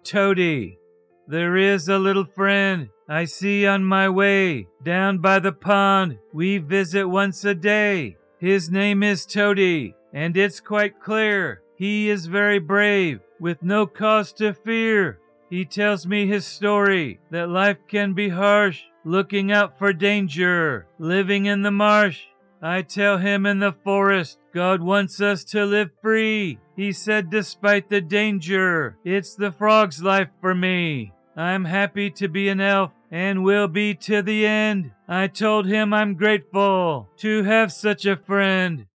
Toady, there is a little friend I see on my way down by the pond. We visit once a day. His name is Toady, and it's quite clear he is very brave, with no cause to fear. He tells me his story, that life can be harsh, looking out for danger, living in the marsh. I tell him in the forest, God wants us to live free. He said despite the danger, it's the frog's life for me. I'm happy to be an elf, and will be to the end. I told him I'm grateful to have such a friend.